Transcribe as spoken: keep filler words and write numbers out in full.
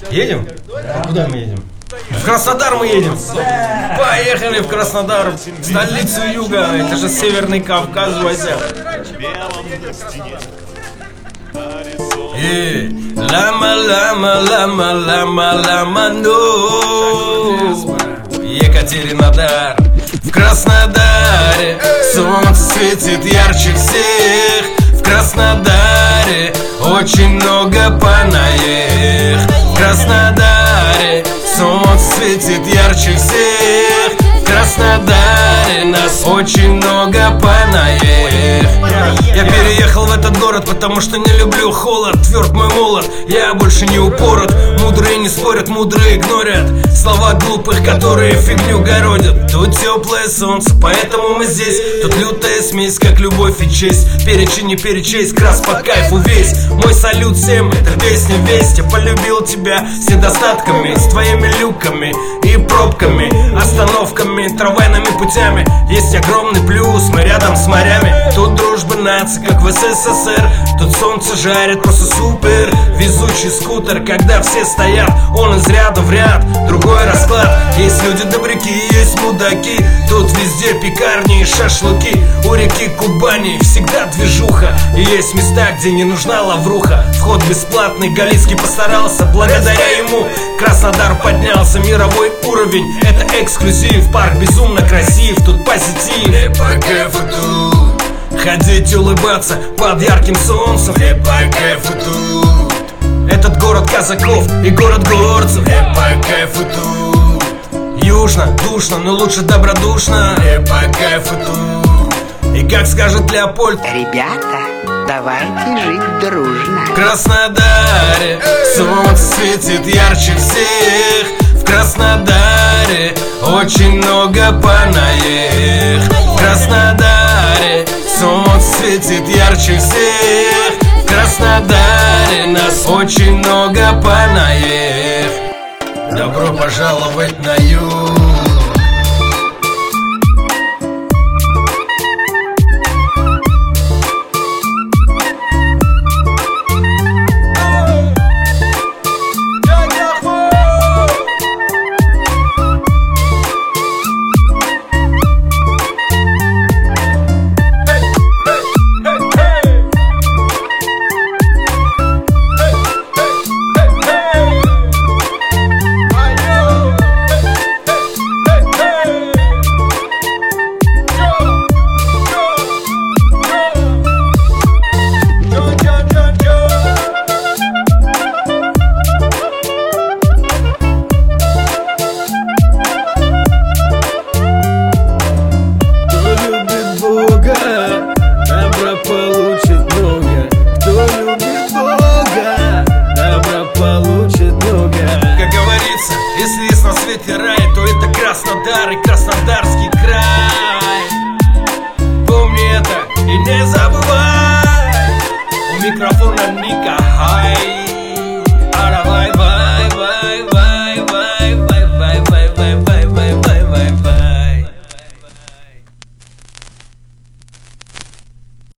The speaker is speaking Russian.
Едем? А куда мы едем? В Краснодар мы едем. Поехали в Краснодар, столицу юга. Это же Северный Кавказ, Вася. Эй, лама, лама, лама, лама, лама, ну. Екатеринодар. В Краснодаре солнце светит ярче всех. В Краснодаре очень много панаек. В Краснодаре солнце светит ярче всех. В Краснодаре нас очень много панаек. Я переехал в этот город, потому что не люблю холод. Тверд мой молот, я больше не упорот. Мудрые не спорят, мудрые игнорят слова глупых, которые фигню городят. Тут теплое солнце, поэтому мы здесь. Тут лютая смесь, как любовь и честь. Перечень не перечесть, крас по кайфу весь. Мой салют всем, это песня весть. Я полюбил тебя с недостатками, с твоими люками и пробками, остановками, трамвайными путями. Есть огромный плюс, мы рядом с морями. Тут дружба наций, как в СССР. Тут солнце жарит, просто супер. Везучий скутер, когда все стоят, он из ряда в ряд. Другой расклад, есть люди добряки, есть мудаки. Тут везде пекарни и шашлыки. У реки Кубани всегда движуха. И есть места, где не нужна лавруха. Вход бесплатный, Галицкий постарался. Благодаря ему Краснодар поднялся. Мировой уровень, это эксклюзив. Парк безумно красив, тут позитив. И по кайфу тут ходить, улыбаться под ярким солнцем. И по кайфу тут этот город казаков и город горцев. И по кайфу тут южно, душно, но лучше добродушно. И по кайфу тут. И как скажет Леопольд: ребята, давайте жить дружно. В Краснодаре солнце светит ярче всех. В Краснодаре очень много панаек. В Краснодаре солнце светит ярче всех. В Краснодаре нас очень много панаек. Добро пожаловать на юг. Если есть на свете рай, то это Краснодар и Краснодар.